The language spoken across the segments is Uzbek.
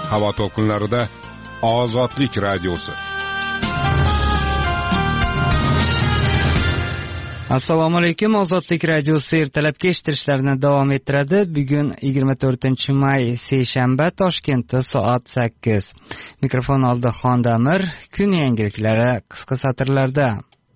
havo to'lqinlarida Ozodlik radiosi. Assalomu alaykum. Ozodlik radiosi ertalabki eshittirishlarni davom ettiradi. Bugun 24-may seshanba, Toshkentda soat 8. Mikrofon oldida Xondamir. Kun yangiliklari qisqa satrlarda.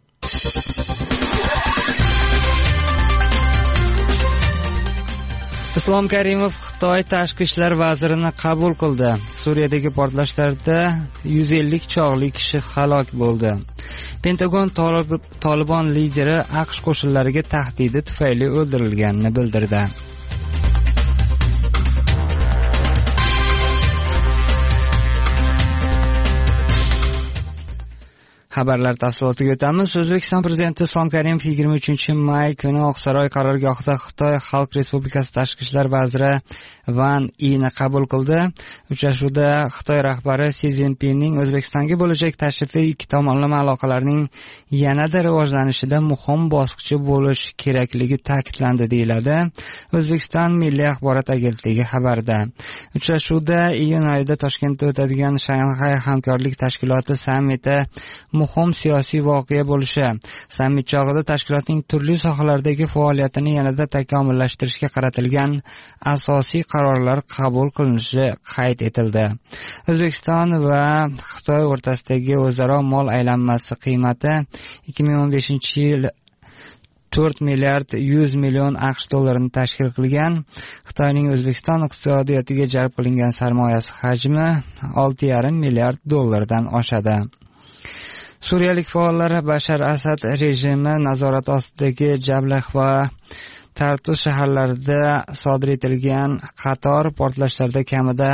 Islom Karimov Xitoy tashqi ishlar vazirini qabul qildi. Suriyadagi portlashlarda 150 chog'li kishi halok bo'ldi. Pentagon Tolibon lideri AQSh qo'shinlariga tahdidi tufayli o'ldirilganini bildirdi. Xabarlar tafsilotiga o'tamiz. O'zbekiston Prezidenti Islom Karimov 23-may kuni Oqsaroy qarorgohida Xitoy Xalq Respublikasi tashqi ishlar vaziri Van Yini qabul qildi. Uchrashuvda Xitoy rahbari Si Szinpinning O'zbekistonga bo'lajak tashrifi ikki tomonlama aloqalarning yanada rivojlanishida muhim bosqichi bo'lishi kerakligi ta'kidlandi, deyiladi O'zbekiston Milliy axborot agentligi xabarida. Uchrashuvda iyun oyida Toshkentda o'tadigan Shanxay hamkorlik tashkiloti sammiti muhim siyosiy voqea bo'lishi, sammit chog'ida tashkilotning turli sohalardagi faoliyatini yanada takomillashtirishga qaratilgan asosiy qarorlar qabul qilinishi qayd etildi. O'zbekiston va Xitoy o'rtasidagi o'zaro mol aylanmasi qiymati 2015-yil 4 milliard 100 million AQSh dollarini tashkil qilgan. Xitoyning O'zbekiston iqtisodiyotiga jalb qilingan sarmoyasi hajmi 6,5 milliard dollardan oshadi. Suriyalik faollar Bashar Asad rejimi nazorati ostidagi Jablah va Tartus shaharlarida sodir etilgan qator portlashlarda kamida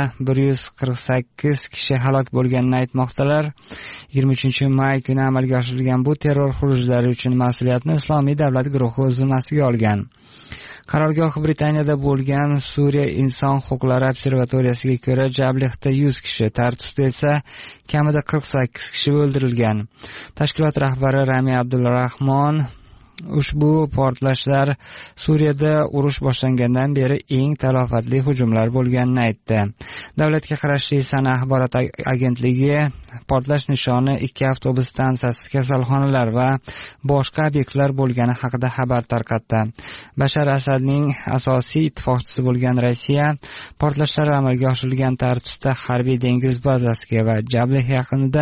148 kishi halok bo'lganini aytmoqdalar. 23-may kuni amalga oshirilgan bu terror xurujlari uchun mas'uliyatni Islomiy davlat guruhi o'z zimmasiga olgan. Qarorgoh Britaniyada bo'lgan Suriya inson huquqlari observatoriyasiga ko'ra Jablihda 100 kishi, Tartusda esa kamida 48 kishi o'ldirilgan. Tashkilot rahbari Rami Abdulrahmon ushbu portlashlar Suriyada urush boshlangandan beri eng talofatli hujumlar bo'lganini aytdi. Davlatga qarashli Sana axborot agentligi portlash nishoni 2 avtobus stansiyasi, kasalxonalar va boshqa obyektlar bo'lgani haqida xabar tarqatdi. Bashar Asadning asosiy ittifoqchisi bo'lgan Rossiya portlashlar amalga oshirilgan Tartusda harbiy dengiz bazasiga va Jablih yaqinida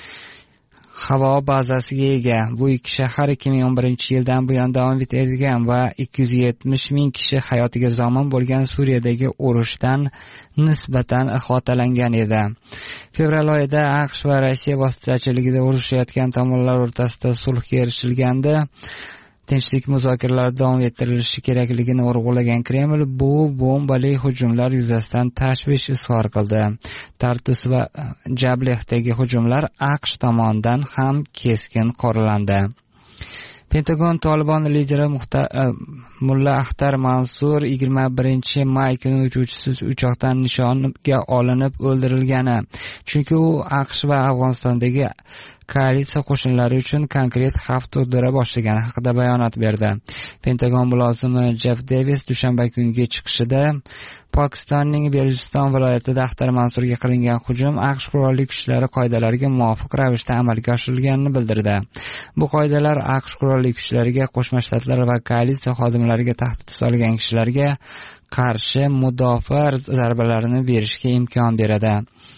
havo bazasiga ega. Bu ikki shahar 2011-yildan buyon davom etadigan va 270 ming kishi hayotiga zomin bo'lgan Suriyadagi urushdan nisbatan ihatalangan edi. Fevral oyida AQSh va Rossiya vositachiligida urushayotgan tomonlar o'rtasida sulhga erishilgandi. Tinchlik muzokaralari davom ettirilishi kerakligini urg'ulagan Kreml bu bombali hujumlar yuzasidan tashvish izhor qildi. Tartus va Jablehdagi hujumlar AQSh tomonidan ham keskin qoralandi. Pentagon Tolibon lideri Mulla Axtar Mansur 21-may kuni uchuvchisiz uchoqdan nishonga olinib o'ldirilgani, chunki u AQSh va Afg'onistondagi koalitsiya qo'shinlari uchun konkret xavf tug'dira boshlagani haqida bayonot berdi. Pentagon mulozimi Jeff Davis dushanba kungi chiqishida Pokistonning Beluchiston viloyatida Axtar Mansurga qilingan hujum AQSh qurolli kuchlari qoidalariga muvofiq ravishda amalga oshirilganini bildirdi. Bu qoidalar AQSh qurolli kuchlariga, Qo'shma Shtatlar va koalitsiya xodimlariga tahdid solgan kishilarga qarshi mudofaa zarbalarini berishga imkon beradi.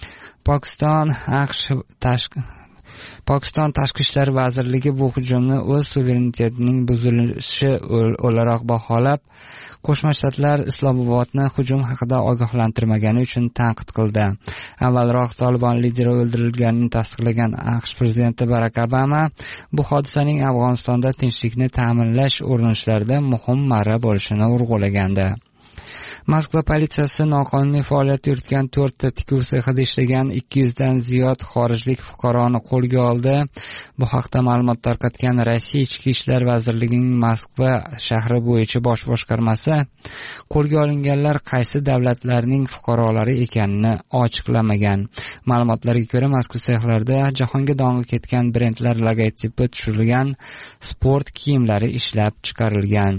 Pokiston Tashqi ishlar vazirligi bu hujumni o'z suverenitetining buzilishi o'laroq baholab, Qo'shma Shtatlar Islomobodni hujum haqida ogohlantirmagani uchun tanqid qildi. Avvalroq Tolibon lideri o'ldirilganini tasdiqlagan AQSh prezidenti Barak Obama bu hodisaning Afg'onistonda tinchlikni ta'minlash urinishlarida muhim marra bo'lishini urg'ulagandi. Moskva politsiyasi noqonuniy faoliyat yuritgan 4 ta tikuv sexida ishlagan 200 dan ziyod xorijlik fuqaroni qo'lga oldi. Bu haqda ma'lumot tarqatgan Rossiya Ichki ishlar vazirligining Moskva shahri bo'yicha bosh boshqarmasi qo'lga olinganlar qaysi davlatlarning fuqarolari ekanini ochiqlamagan. Ma'lumotlarga ko'ra, mazkur sexlarda jahonga dong'i ketgan brendlar logotipi tushirilgan sport kiyimlari ishlab chiqarilgan.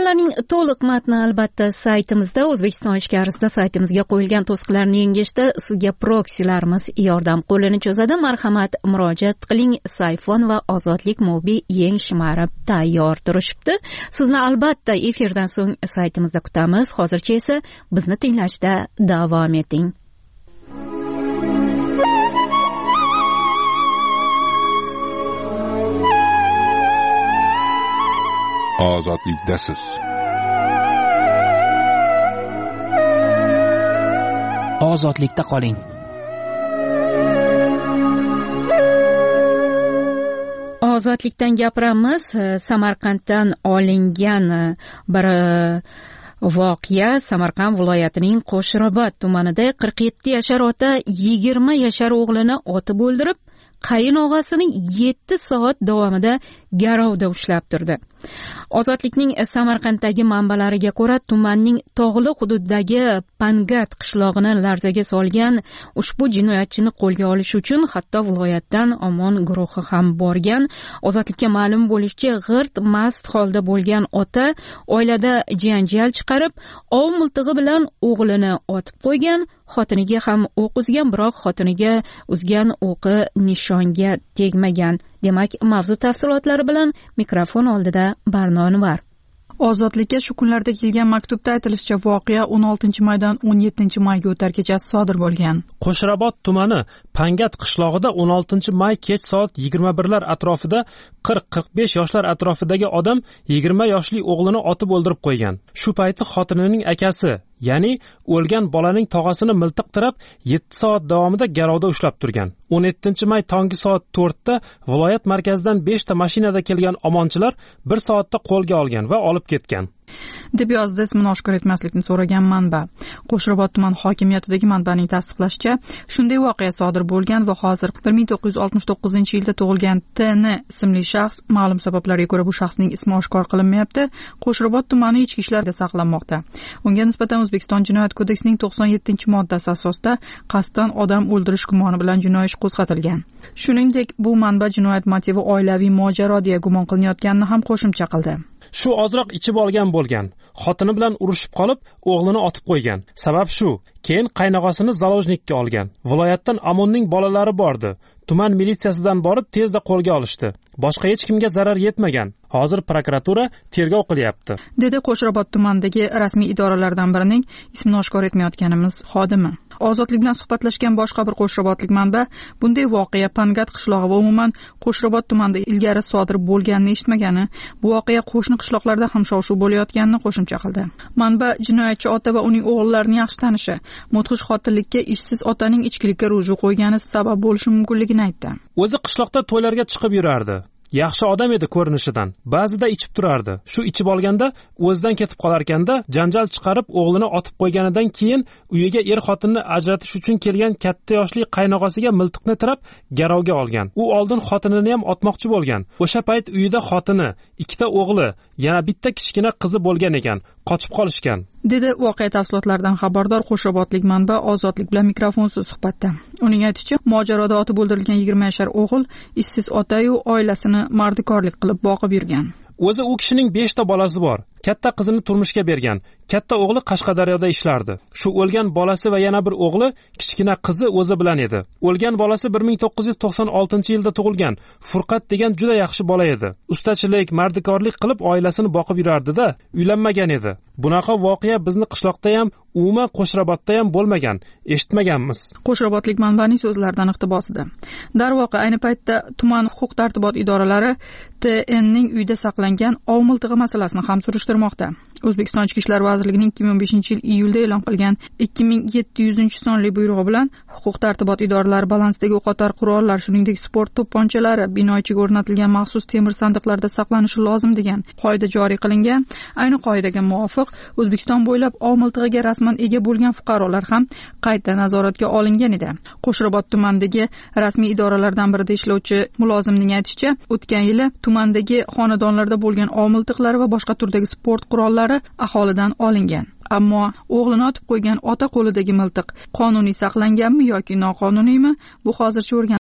E'lonlarning to'liq matni albatta saytimizda, O'zbekiston ichkarisida saytimizga qo'yilgan to'siqlarni yengishda sizga proksilarimiz yordam qo'lini cho'zadi. Marhamat, murojaat qiling. Sayfon va Ozodlik Mobi yeng shimarib tayyor turishibdi. Sizni albatta efirdan so'ng saytimizda kutamiz. Hozircha esa bizni tinglashda davom eting. Ozodlikdasiz. Ozodlikda qoling. Ozodlikdan gapiramiz. Samarqanddan olingan bir voqea. Samarqand viloyatining Qo'shrabot tumanida 47 yashar ota 20 yashar o'g'lini otib o'ldirib, qayinog'asini 7 soat davomida garovda ushlab turdi. Ozodlikning Samarqanddagi manbalariga ko'ra, tumanning tog'li hududidagi Pangat qishlog'ini larzaga solgan ushbu jinoyatchini qo'lga olish uchun hatto viloyatdan Omon guruhi ham borgan. Ozodlikka ma'lum bo'lishicha, g'irt mast holda bo'lgan ota oilada janjal chiqarib, ov miltig'i bilan o'g'lini otib qo'ygan. Xotiniga ham o'q uzgan, biroq xotiniga uzgan o'qi nishonga tegmagan. Demak, mavzu tafsilotlari bilan mikrofon oldida Barno Anvar. Ozodlikka shu kunlarda kelgan maktubda aytilishicha, voqea 16-maydan 17-mayga o'tar kechasi sodir bo'lgan. Qo'shrabot tumani Pangat qishlog'ida 16-may kech soat 21lar atrofida 40-45 yoshlar atrofidagi odam 20 yoshli o'g'lini otib o'ldirib qo'ygan. Shu payti xotinining akasi, ya'ni o'lgan bolaning tog'asini miltiq tirab 7 soat davomida garovda ushlab turgan. 17-may tongi soat 4da viloyat markazidan 5 ta mashinada kelgan omonchilar 1 soatda qo'lga olgan va olib ketgan, deb yozdi ismini oshkor etmaslikni so'ragan manba. Qo'shrabot tuman hokimiyatidagi manbaning tasdiqlashicha, shunday voqea sodir bo'lgan va hozir 1969-yilda tug'ilgan T.N. ismli shaxs ma'lum sabablarga ko'ra bu shaxsning ismi oshkor qilinmayapti. Qo'shrabot tumani ichki ishlarda saqlanmoqda. Unga nisbatan O'zbekiston Jinoyat kodeksining 97-moddasi asosida qasddan odam o'ldirish gumoni bilan jinoiy ish qo'zg'atilgan. Shuningdek, bu manba jinoyat motivi oilaviy mojaro deya gumon qilinayotganini ham qo'shimcha qildi. Shu ozroq ichib olgan bo'lgan. Xotini bilan urushib qolib, o'g'lini otib qo'ygan. Sabab shu. Keyin qaynog'asini zalovjnikka olgan. Viloyatdan Amonning bolalari bordi. Tuman militsiyasidan borib tezda qo'lga olishdi. Boshqa hech kimga zarar yetmagan. Hozir prokuratura tergov qilyapti, dedi Qo'shrabot tumanidagi rasmiy idoralardan birining ismini oshkor etmayotganimiz xodimi. Ozodlik bilan suhbatlashgan boshqa bir qo'shrabotlik manba bunday voqea Pangat qishlog'i va umuman Qo'shrabot tumanida ilgari sodir bo'lganini eshitmagani, bu voqea qo'shni qishloqlarda ham shov-shuv bo'layotganini qo'shimcha qildi. Manba jinoyatchi ota va uning o'g'illarini yaxshi tanishi, mudhish qotillikka ishsiz otaning ichkilikka ruju qo'ygani sabab bo'lishi mumkinligini aytdi. O'zi qishloqda to'ylarga chiqib yurardi. Yaxshi odam edi ko'rinishidan. Ba'zida ichib turardi. Shu ichib olganda o'zidan ketib qolarkanda janjal chiqarib o'g'lini otib qo'yganidan keyin uyiga er xotinni ajratish uchun kelgan katta yoshli qaynog'asiga miltiqni tirab garovga olgan. U oldin xotinini ham otmoqchi bo'lgan. O'sha payt uyida xotini, 2 ta o'g'li, yana bitta kichkina qizi bo'lgan ekan. Qochib qolishgan, dedi voqea tafsilotlaridan xabardor Qo'shrabotlik manba Ozodlik bilan mikrofonsiz suhbatda. Uning aytishicha, mojaroda otib o'ldirilgan 20 yashar o'g'il ishsiz ota-yu oilasini mardikorlik qilib boqib yurgan. O'zi u kishining 5 ta bolasi bor. Katta qizini turmushga bergan. Katta o'g'li Qashqadaryoda ishlardi. Shu o'lgan bolasi va yana bir o'g'li, kichkina qizi o'zi bilan edi. O'lgan bolasi 1996-yilda tug'ilgan. Furqat degan juda yaxshi bola edi. Ustachilik, mardikorlik qilib oilasini boqib yurardi-da, uylanmagan edi. Bunaqa voqea bizni qishloqda ham, umuman Qo'shrabotda ham bo'lmagan, eshitmaganmiz. Qo'shrabotlik manbaning so'zlaridan iqtibosida. Darvoqe, ayni paytda tuman huquq-tartibot idoralari TNning uyda saqlangan ov miltig'i masalasini ham surishtirmoqda. O'zbekiston Ichki ishlar vazirligining 2005-yil iyulda e'lon qilgan 2700-sonli buyrug'i bilan huquq-tartibot idoralari balansidagi o'qotar qurollar, shuningdek sport to'pponchalari bino ichiga o'rnatilgan maxsus temir sandiqlarda saqlanishi lozim degan qoida joriy qilingan. Ayni qoidaga muvofiq O'zbekiston bo'ylab ov miltig'iga rasman ega bo'lgan fuqarolar ham qayta nazoratga olingan edi. Qo'shrabot tumanidagi rasmiy idoralardan birida ishlovchi mulozimning aytishicha, o'tgan yili tumandagi xonadonlarda bo'lgan ov miltiqlari va boshqa turdagi sport qurollari aholidan olingan. Ammo o'g'lini otib qo'ygan ota qo'lidagi miltiq qonuniy saqlanganmi yoki noqonuniymi, bu hozircha o'rganilmoqda.